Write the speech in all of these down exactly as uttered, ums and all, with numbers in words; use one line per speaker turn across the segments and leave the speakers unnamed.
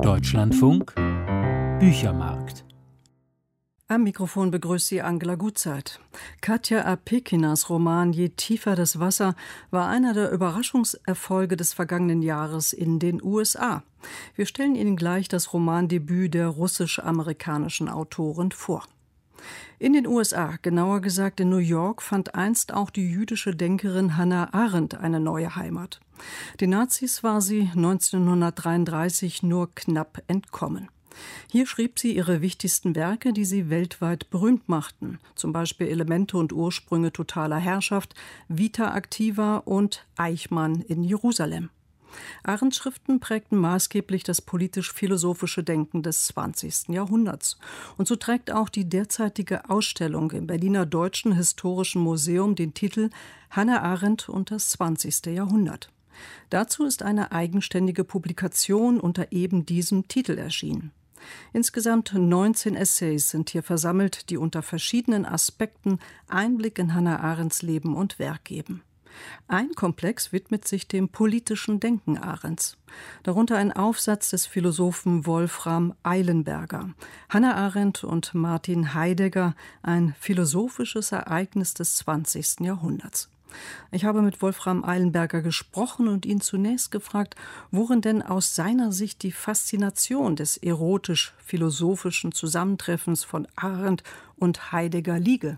Deutschlandfunk Büchermarkt.
Am Mikrofon begrüßt sie Angela Gutzeit. Katja Apekinas Roman »Je tiefer das Wasser« war einer der Überraschungserfolge des vergangenen Jahres in den U S A. Wir stellen Ihnen gleich das Romandebüt der russisch-amerikanischen Autorin vor. In den U S A, genauer gesagt in New York, fand einst auch die jüdische Denkerin Hannah Arendt eine neue Heimat. Den Nazis war sie neunzehnhundertdreiunddreißig nur knapp entkommen. Hier schrieb sie ihre wichtigsten Werke, die sie weltweit berühmt machten, zum Beispiel Elemente und Ursprünge totaler Herrschaft, Vita Activa und Eichmann in Jerusalem. Arendts Schriften prägten maßgeblich das politisch-philosophische Denken des zwanzigsten Jahrhunderts. Und so trägt auch die derzeitige Ausstellung im Berliner Deutschen Historischen Museum den Titel »Hannah Arendt und das zwanzigste Jahrhundert«. Dazu ist eine eigenständige Publikation unter eben diesem Titel erschienen. Insgesamt neunzehn Essays sind hier versammelt, die unter verschiedenen Aspekten Einblick in Hannah Arendts Leben und Werk geben. Ein Komplex widmet sich dem politischen Denken Arendts. Darunter ein Aufsatz des Philosophen Wolfram Eilenberger. Hannah Arendt und Martin Heidegger, ein philosophisches Ereignis des zwanzigsten Jahrhunderts. Ich habe mit Wolfram Eilenberger gesprochen und ihn zunächst gefragt, worin denn aus seiner Sicht die Faszination des erotisch-philosophischen Zusammentreffens von Arendt und Heidegger liege.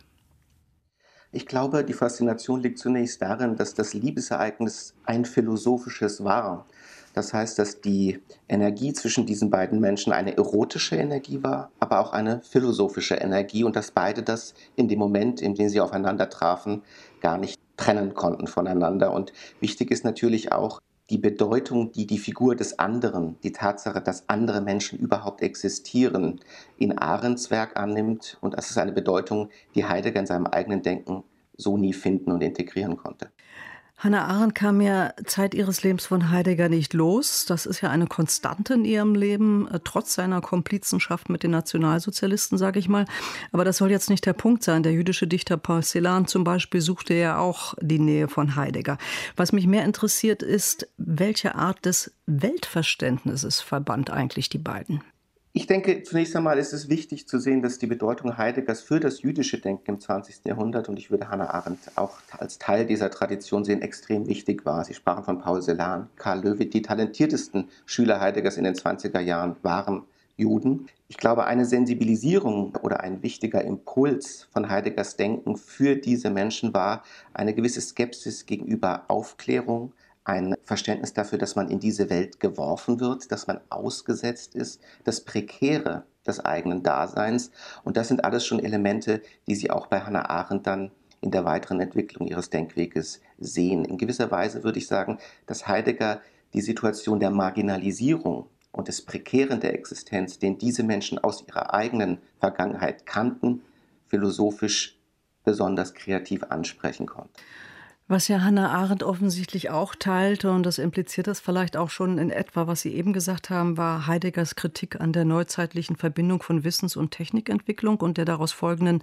Ich glaube, die Faszination liegt zunächst darin, dass das Liebesereignis ein philosophisches war. Das heißt, dass die Energie zwischen diesen beiden Menschen eine erotische Energie war, aber auch eine philosophische Energie und dass beide das in dem Moment, in dem sie aufeinander trafen, gar nicht trennen konnten voneinander. Und wichtig ist natürlich auch die Bedeutung, die die Figur des anderen, die Tatsache, dass andere Menschen überhaupt existieren, in Arendts Werk annimmt. Und das ist eine Bedeutung, die Heidegger in seinem eigenen Denken so nie finden und integrieren konnte.
Hannah Arendt kam ja Zeit ihres Lebens von Heidegger nicht los. Das ist ja eine Konstante in ihrem Leben, trotz seiner Komplizenschaft mit den Nationalsozialisten, sage ich mal. Aber das soll jetzt nicht der Punkt sein. Der jüdische Dichter Paul Celan zum Beispiel suchte ja auch die Nähe von Heidegger. Was mich mehr interessiert ist, welche Art des Weltverständnisses verband eigentlich die beiden?
Ich denke, zunächst einmal ist es wichtig zu sehen, dass die Bedeutung Heideggers für das jüdische Denken im zwanzigsten Jahrhundert, und ich würde Hannah Arendt auch als Teil dieser Tradition sehen, extrem wichtig war. Sie sprachen von Paul Celan, Karl Löwith. Die talentiertesten Schüler Heideggers in den zwanziger Jahren waren Juden. Ich glaube, eine Sensibilisierung oder ein wichtiger Impuls von Heideggers Denken für diese Menschen war eine gewisse Skepsis gegenüber Aufklärung, ein Verständnis dafür, dass man in diese Welt geworfen wird, dass man ausgesetzt ist, das Prekäre des eigenen Daseins. Und das sind alles schon Elemente, die Sie auch bei Hannah Arendt dann in der weiteren Entwicklung ihres Denkweges sehen. In gewisser Weise würde ich sagen, dass Heidegger die Situation der Marginalisierung und des Prekären der Existenz, den diese Menschen aus ihrer eigenen Vergangenheit kannten, philosophisch besonders kreativ ansprechen konnte.
Was ja Hannah Arendt offensichtlich auch teilte, und das impliziert das vielleicht auch schon in etwa, was Sie eben gesagt haben, war Heideggers Kritik an der neuzeitlichen Verbindung von Wissens- und Technikentwicklung und der daraus folgenden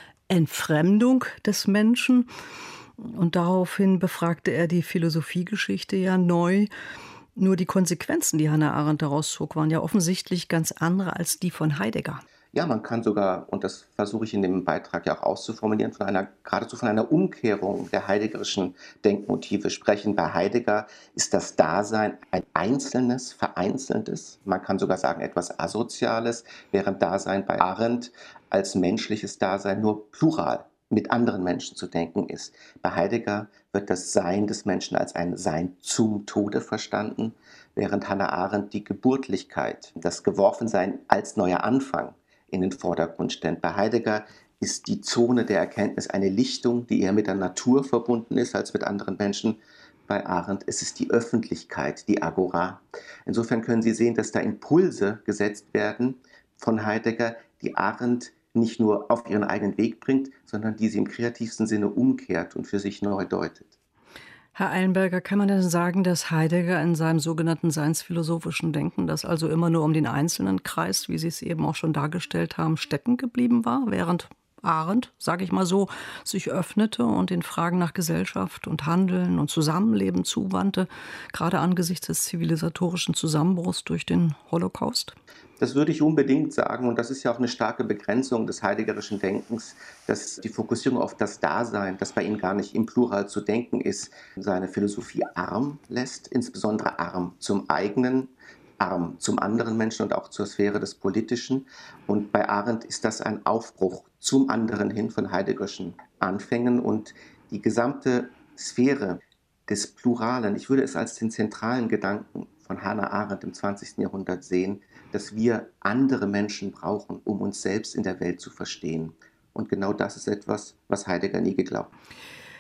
Entfremdung des Menschen. Und daraufhin befragte er die Philosophiegeschichte ja neu. Nur die Konsequenzen, die Hannah Arendt daraus zog, waren ja offensichtlich ganz andere als die von Heidegger.
Ja, man kann sogar, und das versuche ich in dem Beitrag ja auch auszuformulieren, von einer, geradezu von einer Umkehrung der heideggerischen Denkmotive sprechen. Bei Heidegger ist das Dasein ein einzelnes, vereinzeltes, man kann sogar sagen etwas Asoziales, während Dasein bei Arendt als menschliches Dasein nur plural mit anderen Menschen zu denken ist. Bei Heidegger wird das Sein des Menschen als ein Sein zum Tode verstanden, während Hannah Arendt die Geburtlichkeit, das Geworfensein als neuer Anfang in den Vordergrund stellt. Bei Heidegger ist die Zone der Erkenntnis eine Lichtung, die eher mit der Natur verbunden ist als mit anderen Menschen. Bei Arendt ist es die Öffentlichkeit, die Agora. Insofern können Sie sehen, dass da Impulse gesetzt werden von Heidegger, die Arendt nicht nur auf ihren eigenen Weg bringt, sondern die sie im kreativsten Sinne umkehrt und für sich neu deutet.
Herr Eilenberger, kann man denn sagen, dass Heidegger in seinem sogenannten seinsphilosophischen Denken, das also immer nur um den Einzelnen kreist, wie Sie es eben auch schon dargestellt haben, stecken geblieben war, während Arendt, sage ich mal so, sich öffnete und den Fragen nach Gesellschaft und Handeln und Zusammenleben zuwandte, gerade angesichts des zivilisatorischen Zusammenbruchs durch den Holocaust?
Das würde ich unbedingt sagen, und das ist ja auch eine starke Begrenzung des heideggerischen Denkens, dass die Fokussierung auf das Dasein, das bei ihm gar nicht im Plural zu denken ist, seine Philosophie arm lässt, insbesondere arm zum eigenen, arm zum anderen Menschen und auch zur Sphäre des Politischen. Und bei Arendt ist das ein Aufbruch zum anderen hin von heideggerischen Anfängen und die gesamte Sphäre des Pluralen. Ich würde es als den zentralen Gedanken von Hannah Arendt im zwanzigsten Jahrhundert sehen, dass wir andere Menschen brauchen, um uns selbst in der Welt zu verstehen. Und genau das ist etwas, was Heidegger nie geglaubt hat.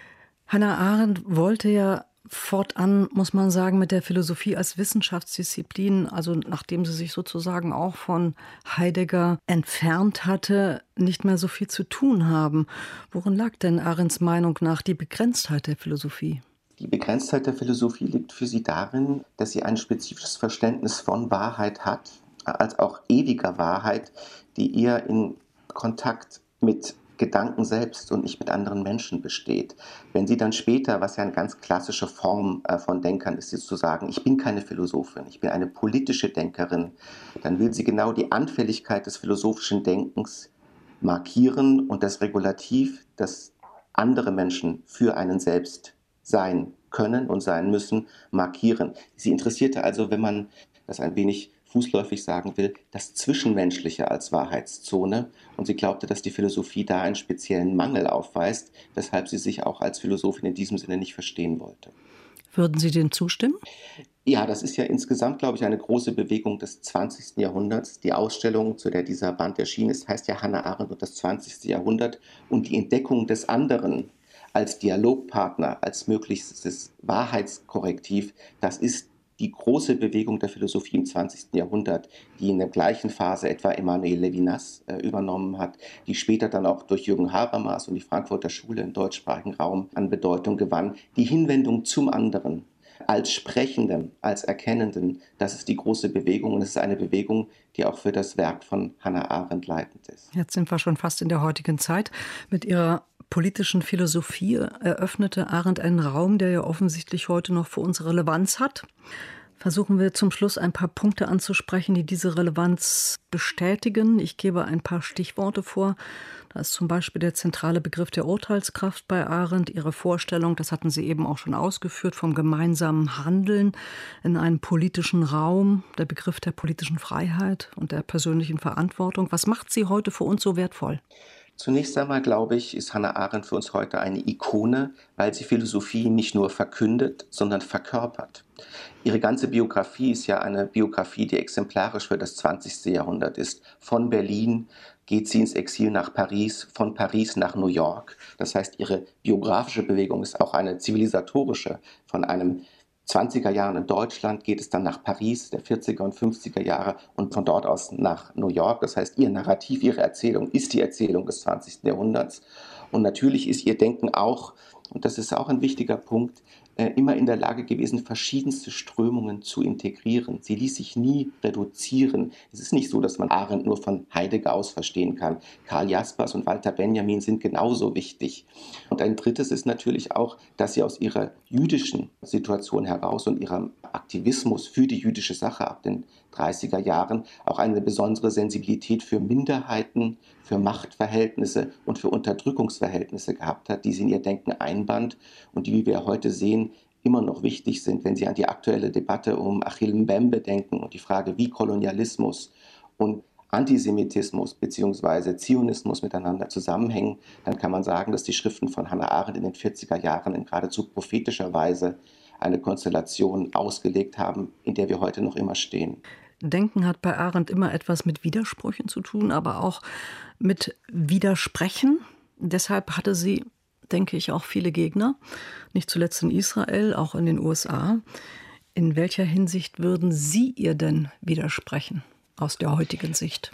Hannah Arendt wollte ja fortan, muss man sagen, mit der Philosophie als Wissenschaftsdisziplin, also nachdem sie sich sozusagen auch von Heidegger entfernt hatte, nicht mehr so viel zu tun haben. Worin lag denn Arendts Meinung nach die Begrenztheit der Philosophie?
Die Begrenztheit der Philosophie liegt für sie darin, dass sie ein spezifisches Verständnis von Wahrheit hat, als auch ewiger Wahrheit, die eher in Kontakt mit Gedanken selbst und nicht mit anderen Menschen besteht. Wenn sie dann später, was ja eine ganz klassische Form von Denkern ist, ist zu sagen, ich bin keine Philosophin, ich bin eine politische Denkerin, dann will sie genau die Anfälligkeit des philosophischen Denkens markieren und das Regulativ, das andere Menschen für einen selbst sein können und sein müssen, markieren. Sie interessierte also, wenn man das ein wenig fußläufig sagen will, das Zwischenmenschliche als Wahrheitszone. Und sie glaubte, dass die Philosophie da einen speziellen Mangel aufweist, weshalb sie sich auch als Philosophin in diesem Sinne nicht verstehen wollte.
Würden Sie dem zustimmen?
Ja, das ist ja insgesamt, glaube ich, eine große Bewegung des zwanzigsten Jahrhunderts. Die Ausstellung, zu der dieser Band erschienen ist, heißt ja Hannah Arendt und das zwanzigste Jahrhundert und die Entdeckung des anderen als Dialogpartner, als möglichstes Wahrheitskorrektiv, das ist die große Bewegung der Philosophie im zwanzigsten Jahrhundert, die in der gleichen Phase etwa Emmanuel Levinas äh, übernommen hat, die später dann auch durch Jürgen Habermas und die Frankfurter Schule im deutschsprachigen Raum an Bedeutung gewann. Die Hinwendung zum anderen, als Sprechenden, als Erkennenden, das ist die große Bewegung und es ist eine Bewegung, die auch für das Werk von Hannah Arendt leitend ist.
Jetzt sind wir schon fast in der heutigen Zeit. Mit ihrer politischen Philosophie eröffnete Arendt einen Raum, der ja offensichtlich heute noch für uns Relevanz hat. Versuchen wir zum Schluss ein paar Punkte anzusprechen, die diese Relevanz bestätigen. Ich gebe ein paar Stichworte vor. Da ist zum Beispiel der zentrale Begriff der Urteilskraft bei Arendt, ihre Vorstellung, das hatten Sie eben auch schon ausgeführt, vom gemeinsamen Handeln in einem politischen Raum, der Begriff der politischen Freiheit und der persönlichen Verantwortung. Was macht sie heute für uns so wertvoll?
Zunächst einmal, glaube ich, ist Hannah Arendt für uns heute eine Ikone, weil sie Philosophie nicht nur verkündet, sondern verkörpert. Ihre ganze Biografie ist ja eine Biografie, die exemplarisch für das zwanzigste Jahrhundert ist. Von Berlin geht sie ins Exil nach Paris, von Paris nach New York. Das heißt, ihre biografische Bewegung ist auch eine zivilisatorische. Von einem zwanziger Jahren in Deutschland geht es dann nach Paris, der vierziger und fünfziger Jahre und von dort aus nach New York. Das heißt, ihr Narrativ, ihre Erzählung ist die Erzählung des zwanzigsten Jahrhunderts. Und natürlich ist ihr Denken auch, und das ist auch ein wichtiger Punkt, immer in der Lage gewesen, verschiedenste Strömungen zu integrieren. Sie ließ sich nie reduzieren. Es ist nicht so, dass man Arendt nur von Heidegger aus verstehen kann. Karl Jaspers und Walter Benjamin sind genauso wichtig. Und ein drittes ist natürlich auch, dass sie aus ihrer jüdischen Situation heraus und ihrem Aktivismus für die jüdische Sache ab den dreißiger Jahren auch eine besondere Sensibilität für Minderheiten, für Machtverhältnisse und für Unterdrückungsverhältnisse gehabt hat, die sie in ihr Denken einband und die, wie wir heute sehen, immer noch wichtig sind, wenn Sie an die aktuelle Debatte um Achille Mbembe denken und die Frage, wie Kolonialismus und Antisemitismus bzw. Zionismus miteinander zusammenhängen, dann kann man sagen, dass die Schriften von Hannah Arendt in den vierziger Jahren in geradezu prophetischer Weise eine Konstellation ausgelegt haben, in der wir heute noch immer stehen.
Denken hat bei Arendt immer etwas mit Widersprüchen zu tun, aber auch mit Widersprechen. Deshalb hatte sie, denke ich, auch viele Gegner, nicht zuletzt in Israel, auch in den U S A. In welcher Hinsicht würden Sie ihr denn widersprechen aus der heutigen Sicht?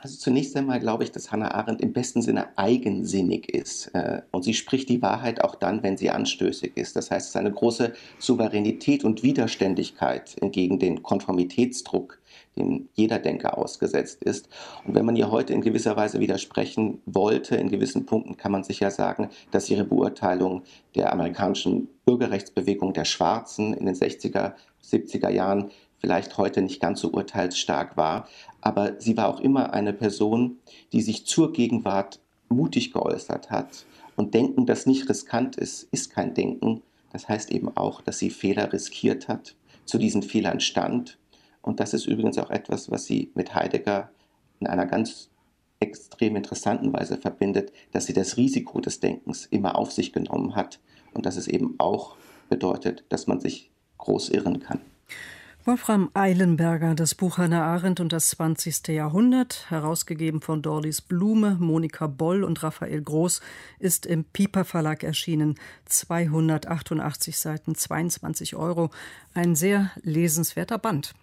Also zunächst einmal glaube ich, dass Hannah Arendt im besten Sinne eigensinnig ist. Äh, Und sie spricht die Wahrheit auch dann, wenn sie anstößig ist. Das heißt, es ist eine große Souveränität und Widerständigkeit entgegen den Konformitätsdruck, dem jeder Denker ausgesetzt ist. Und wenn man ihr heute in gewisser Weise widersprechen wollte, in gewissen Punkten kann man sicher sagen, dass ihre Beurteilung der amerikanischen Bürgerrechtsbewegung der Schwarzen in den sechziger, siebziger Jahren vielleicht heute nicht ganz so urteilsstark war, aber sie war auch immer eine Person, die sich zur Gegenwart mutig geäußert hat. Und Denken, das nicht riskant ist, ist kein Denken. Das heißt eben auch, dass sie Fehler riskiert hat, zu diesen Fehlern stand. Und das ist übrigens auch etwas, was sie mit Heidegger in einer ganz extrem interessanten Weise verbindet, dass sie das Risiko des Denkens immer auf sich genommen hat und dass es eben auch bedeutet, dass man sich groß irren kann.
Wolfram Eilenberger, das Buch Hannah Arendt und das zwanzigste Jahrhundert, herausgegeben von Dorlis Blume, Monika Boll und Raphael Groß, ist im Piper Verlag erschienen. zweihundertachtundachtzig Seiten, zweiundzwanzig Euro. Ein sehr lesenswerter Band.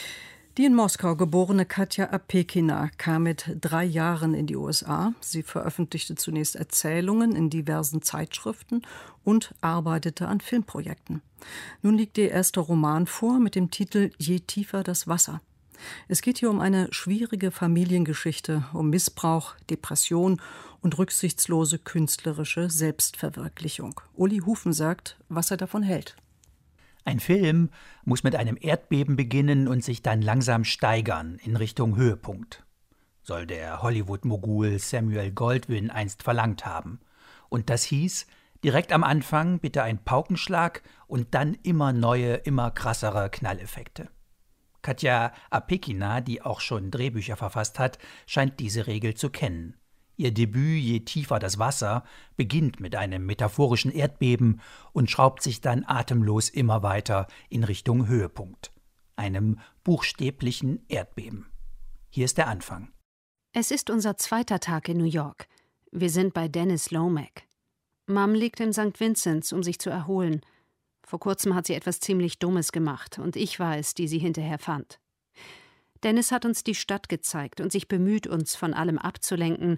Die in Moskau geborene Katja Apekina kam mit drei Jahren in die U S A. Sie veröffentlichte zunächst Erzählungen in diversen Zeitschriften und arbeitete an Filmprojekten. Nun liegt ihr erster Roman vor mit dem Titel Je tiefer das Wasser. Es geht hier um eine schwierige Familiengeschichte, um Missbrauch, Depression und rücksichtslose künstlerische Selbstverwirklichung. Uli Hufen sagt, was er davon hält.
Ein Film muss mit einem Erdbeben beginnen und sich dann langsam steigern in Richtung Höhepunkt. Soll der Hollywood-Mogul Samuel Goldwyn einst verlangt haben. Und das hieß, direkt am Anfang bitte ein Paukenschlag und dann immer neue, immer krassere Knalleffekte. Katja Apekina, die auch schon Drehbücher verfasst hat, scheint diese Regel zu kennen. Ihr Debüt Je tiefer das Wasser beginnt mit einem metaphorischen Erdbeben und schraubt sich dann atemlos immer weiter in Richtung Höhepunkt, einem buchstäblichen Erdbeben. Hier ist der Anfang.
Es ist unser zweiter Tag in New York. Wir sind bei Dennis Lomack. Mom liegt im Sankt Vinzenz, um sich zu erholen. Vor kurzem hat sie etwas ziemlich Dummes gemacht und ich war es, die sie hinterher fand. Dennis hat uns die Stadt gezeigt und sich bemüht, uns von allem abzulenken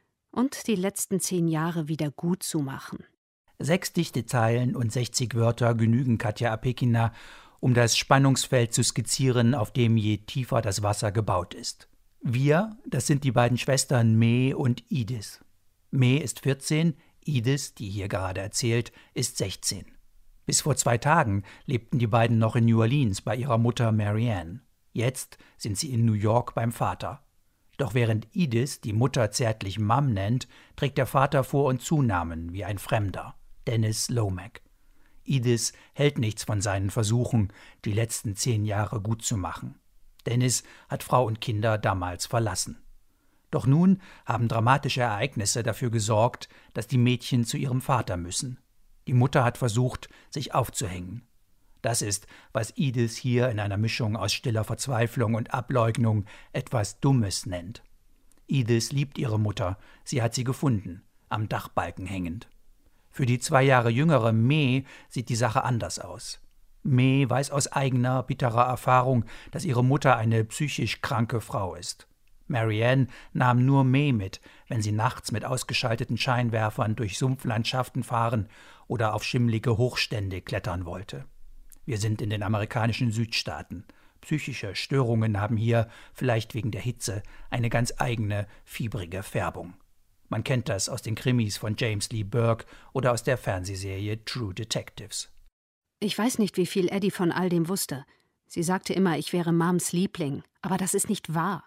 und die letzten zehn Jahre wieder gut zu machen.
Sechs dichte Zeilen und sechzig Wörter genügen Katja Apekina, um das Spannungsfeld zu skizzieren, auf dem Je tiefer das Wasser gebaut ist. Wir, das sind die beiden Schwestern May und Edith. May ist vierzehn, Edith, die hier gerade erzählt, ist sechzehn. Bis vor zwei Tagen lebten die beiden noch in New Orleans bei ihrer Mutter Marianne. Jetzt sind sie in New York beim Vater. Doch während Edith die Mutter zärtlich Mom nennt, trägt der Vater Vor- und Zunamen wie ein Fremder, Dennis Lomack. Edith hält nichts von seinen Versuchen, die letzten zehn Jahre gut zu machen. Dennis hat Frau und Kinder damals verlassen. Doch nun haben dramatische Ereignisse dafür gesorgt, dass die Mädchen zu ihrem Vater müssen. Die Mutter hat versucht, sich aufzuhängen. Das ist, was Edith hier in einer Mischung aus stiller Verzweiflung und Ableugnung etwas Dummes nennt. Edith liebt ihre Mutter, sie hat sie gefunden, am Dachbalken hängend. Für die zwei Jahre jüngere May sieht die Sache anders aus. May weiß aus eigener, bitterer Erfahrung, dass ihre Mutter eine psychisch kranke Frau ist. Marianne nahm nur May mit, wenn sie nachts mit ausgeschalteten Scheinwerfern durch Sumpflandschaften fahren oder auf schimmlige Hochstände klettern wollte. Wir sind in den amerikanischen Südstaaten. Psychische Störungen haben hier, vielleicht wegen der Hitze, eine ganz eigene, fiebrige Färbung. Man kennt das aus den Krimis von James Lee Burke oder aus der Fernsehserie True Detectives.
Ich weiß nicht, wie viel Eddie von all dem wusste. Sie sagte immer, ich wäre Mams Liebling, aber das ist nicht wahr.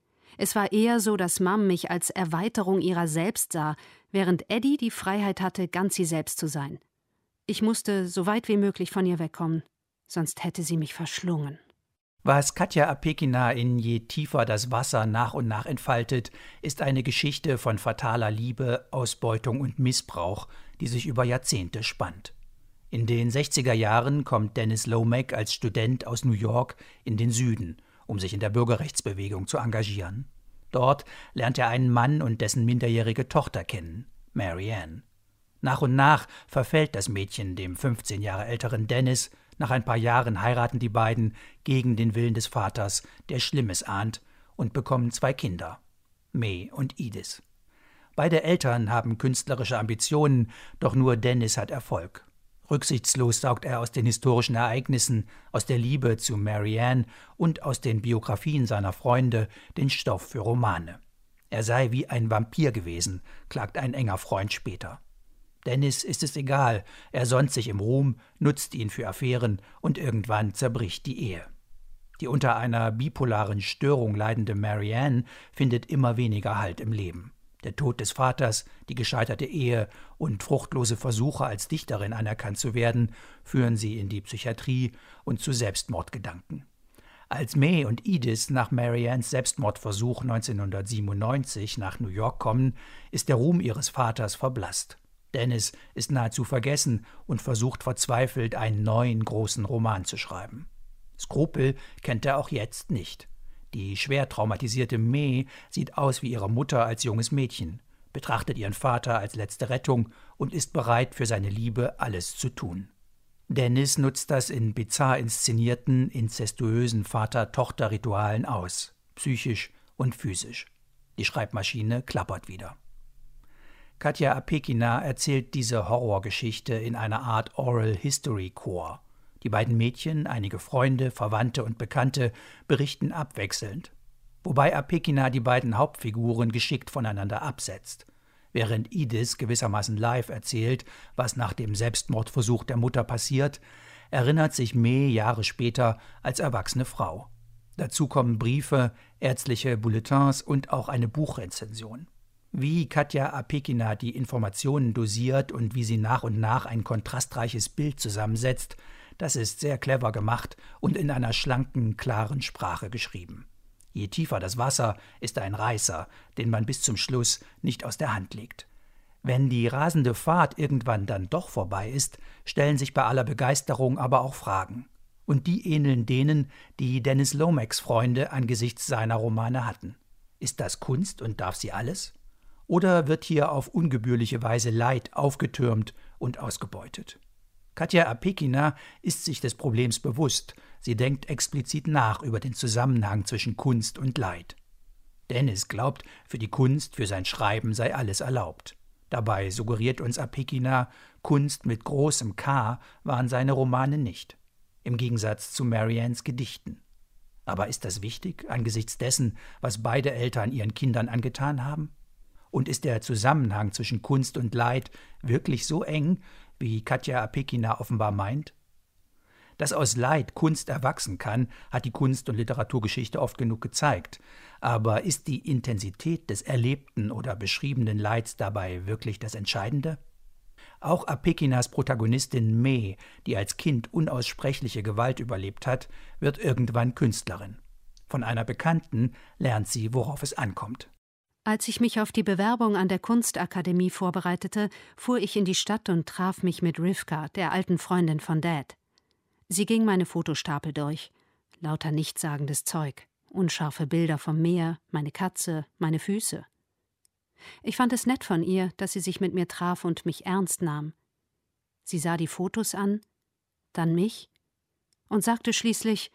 Es war eher so, dass Mom mich als Erweiterung ihrer selbst sah, während Eddie die Freiheit hatte, ganz sie selbst zu sein. Ich musste so weit wie möglich von ihr wegkommen, sonst hätte sie mich verschlungen.
Was Katja Apekina in Je tiefer das Wasser nach und nach entfaltet, ist eine Geschichte von fataler Liebe, Ausbeutung und Missbrauch, die sich über Jahrzehnte spannt. In den sechziger Jahren kommt Dennis Lomack als Student aus New York in den Süden, um sich in der Bürgerrechtsbewegung zu engagieren. Dort lernt er einen Mann und dessen minderjährige Tochter kennen, Marianne. Nach und nach verfällt das Mädchen dem fünfzehn Jahre älteren Dennis. Nach ein paar Jahren heiraten die beiden gegen den Willen des Vaters, der Schlimmes ahnt, und bekommen zwei Kinder, May und Edith. Beide Eltern haben künstlerische Ambitionen, doch nur Dennis hat Erfolg. Rücksichtslos saugt er aus den historischen Ereignissen, aus der Liebe zu Marianne und aus den Biografien seiner Freunde den Stoff für Romane. Er sei wie ein Vampir gewesen, klagt ein enger Freund später. Dennis ist es egal, er sonnt sich im Ruhm, nutzt ihn für Affären und irgendwann zerbricht die Ehe. Die unter einer bipolaren Störung leidende Marianne findet immer weniger Halt im Leben. Der Tod des Vaters, die gescheiterte Ehe und fruchtlose Versuche, als Dichterin anerkannt zu werden, führen sie in die Psychiatrie und zu Selbstmordgedanken. Als May und Edith nach Mariannes Selbstmordversuch neunzehnhundertsiebenundneunzig nach New York kommen, ist der Ruhm ihres Vaters verblasst. Dennis ist nahezu vergessen und versucht verzweifelt, einen neuen großen Roman zu schreiben. Skrupel kennt er auch jetzt nicht. Die schwer traumatisierte May sieht aus wie ihre Mutter als junges Mädchen, betrachtet ihren Vater als letzte Rettung und ist bereit, für seine Liebe alles zu tun. Dennis nutzt das in bizarr inszenierten, inzestuösen Vater-Tochter-Ritualen aus, psychisch und physisch. Die Schreibmaschine klappert wieder. Katja Apekina erzählt diese Horrorgeschichte in einer Art Oral History Chor. Die beiden Mädchen, einige Freunde, Verwandte und Bekannte berichten abwechselnd, wobei Apekina die beiden Hauptfiguren geschickt voneinander absetzt. Während Edith gewissermaßen live erzählt, was nach dem Selbstmordversuch der Mutter passiert, erinnert sich May Jahre später als erwachsene Frau. Dazu kommen Briefe, ärztliche Bulletins und auch eine Buchrezension. Wie Katja Apekina die Informationen dosiert und wie sie nach und nach ein kontrastreiches Bild zusammensetzt, das ist sehr clever gemacht und in einer schlanken, klaren Sprache geschrieben. Je tiefer das Wasser, ist ein Reißer, den man bis zum Schluss nicht aus der Hand legt. Wenn die rasende Fahrt irgendwann dann doch vorbei ist, stellen sich bei aller Begeisterung aber auch Fragen. Und die ähneln denen, die Dennis Lomax Freunde angesichts seiner Romane hatten. Ist das Kunst und darf sie alles? Oder wird hier auf ungebührliche Weise Leid aufgetürmt und ausgebeutet? Katja Apekina ist sich des Problems bewusst. Sie denkt explizit nach über den Zusammenhang zwischen Kunst und Leid. Dennis glaubt, für die Kunst, für sein Schreiben sei alles erlaubt. Dabei suggeriert uns Apekina, Kunst mit großem K waren seine Romane nicht. Im Gegensatz zu Mariannes Gedichten. Aber ist das wichtig angesichts dessen, was beide Eltern ihren Kindern angetan haben? Und ist der Zusammenhang zwischen Kunst und Leid wirklich so eng, wie Katja Apekina offenbar meint? Dass aus Leid Kunst erwachsen kann, hat die Kunst- und Literaturgeschichte oft genug gezeigt. Aber ist die Intensität des erlebten oder beschriebenen Leids dabei wirklich das Entscheidende? Auch Apekinas Protagonistin May, die als Kind unaussprechliche Gewalt überlebt hat, wird irgendwann Künstlerin. Von einer Bekannten lernt sie, worauf es ankommt.
Als ich mich auf die Bewerbung an der Kunstakademie vorbereitete, fuhr ich in die Stadt und traf mich mit Rivka, der alten Freundin von Dad. Sie ging meine Fotostapel durch. Lauter nichtssagendes Zeug. Unscharfe Bilder vom Meer, meine Katze, meine Füße. Ich fand es nett von ihr, dass sie sich mit mir traf und mich ernst nahm. Sie sah die Fotos an, dann mich und sagte schließlich: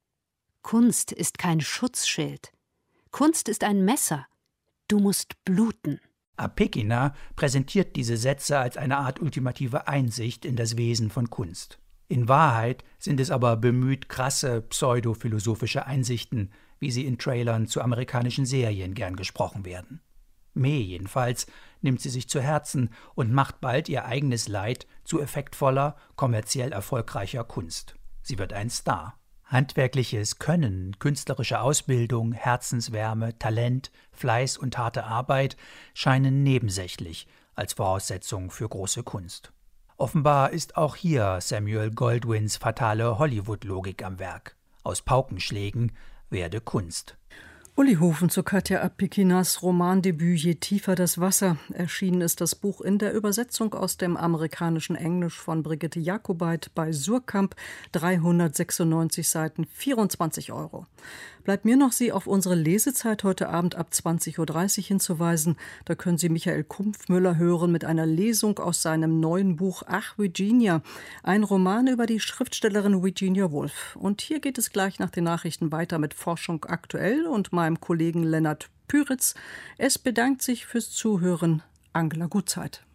Kunst ist kein Schutzschild. Kunst ist ein Messer. Du musst bluten.
Apekina präsentiert diese Sätze als eine Art ultimative Einsicht in das Wesen von Kunst. In Wahrheit sind es aber bemüht krasse pseudophilosophische Einsichten, wie sie in Trailern zu amerikanischen Serien gern gesprochen werden. May jedenfalls nimmt sie sich zu Herzen und macht bald ihr eigenes Leid zu effektvoller, kommerziell erfolgreicher Kunst. Sie wird ein Star. Handwerkliches Können, künstlerische Ausbildung, Herzenswärme, Talent, Fleiß und harte Arbeit scheinen nebensächlich als Voraussetzung für große Kunst. Offenbar ist auch hier Samuel Goldwyns fatale Hollywood-Logik am Werk. Aus Paukenschlägen werde Kunst.
Uli Hofen zu Katja Apekinas Romandebüt Je tiefer das Wasser. Erschienen ist das Buch in der Übersetzung aus dem amerikanischen Englisch von Brigitte Jakobait bei Suhrkamp, dreihundertsechsundneunzig Seiten, vierundzwanzig Euro. Bleibt mir noch, Sie auf unsere Lesezeit heute Abend ab zwanzig Uhr dreißig hinzuweisen. Da können Sie Michael Kumpfmüller hören mit einer Lesung aus seinem neuen Buch Ach, Virginia, ein Roman über die Schriftstellerin Virginia Woolf. Und hier geht es gleich nach den Nachrichten weiter mit Forschung aktuell und meinem Kollegen Lennart Püritz. Es bedankt sich fürs Zuhören Angela Gutzeit.